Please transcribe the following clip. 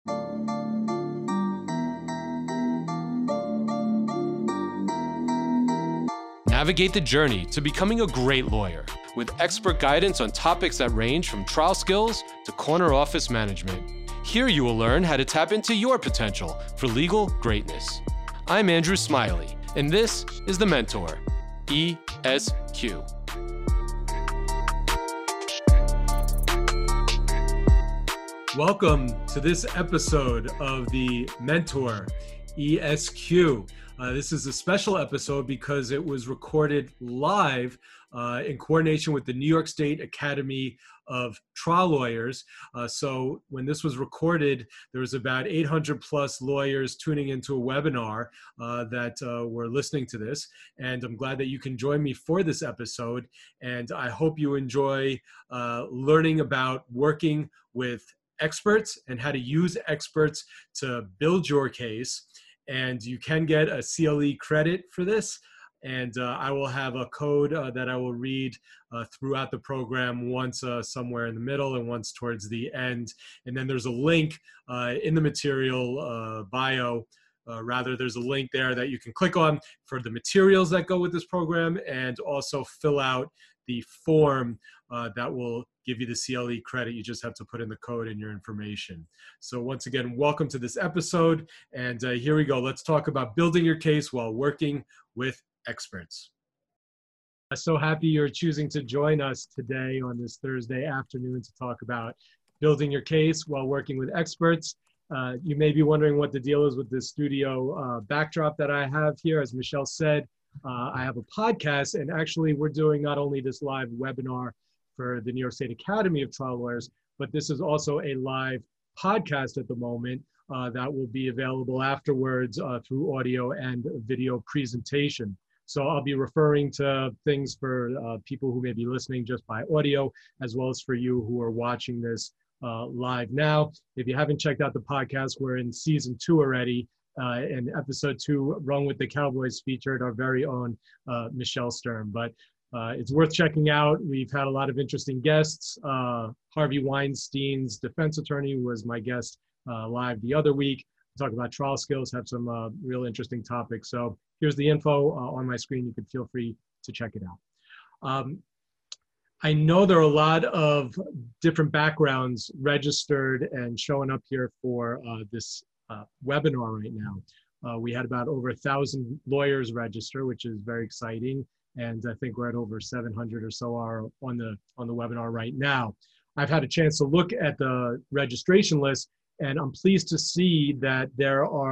Navigate the journey to becoming a great lawyer with expert guidance on topics that range from trial skills to corner office management. Here you will learn how to tap into your potential for legal greatness. I'm Andrew Smiley, and this is The Mentor, ESQ. Welcome to this episode of The Mentor, ESQ. This is a special episode because it was recorded live in coordination with the New York State Academy of Trial Lawyers. So when this was recorded, there was about 800 plus lawyers tuning into a webinar that were listening to this. And I'm glad that you can join me for this episode. And I hope you enjoy learning about working with experts and how to use experts to build your case. And you can get a CLE credit for this. And I will have a code that I will read throughout the program, once somewhere in the middle and once towards the end. And then there's a link in the material bio. There's a link there that you can click on for the materials that go with this program, and also fill out the form that will give you the CLE credit. You just have to put in the code and your information. So once again, welcome to this episode. And here we go. Let's talk about building your case while working with experts. I'm so happy you're choosing to join us today on this Thursday afternoon to talk about building your case while working with experts. You may be wondering what the deal is with this studio backdrop that I have here. As Michelle said, I have a podcast, and actually we're doing not only this live webinar for the New York State Academy of Trial Lawyers, but this is also a live podcast at the moment that will be available afterwards through audio and video presentation. So I'll be referring to things for people who may be listening just by audio, as well as for you who are watching this live now. If you haven't checked out the podcast, we're in season 2 already. And episode 2, Run with the Cowboys, featured our very own Michelle Stern. But it's worth checking out. We've had a lot of interesting guests. Harvey Weinstein's defense attorney was my guest live the other week. Talk about trial skills, have some real interesting topics. So here's the info on my screen. You can feel free to check it out. I know there are a lot of different backgrounds registered and showing up here for this webinar right now. We had about over 1,000 lawyers register, which is very exciting. And I think we're at over 700 or so are on the webinar right now. I've had a chance to look at the registration list, and I'm pleased to see that there are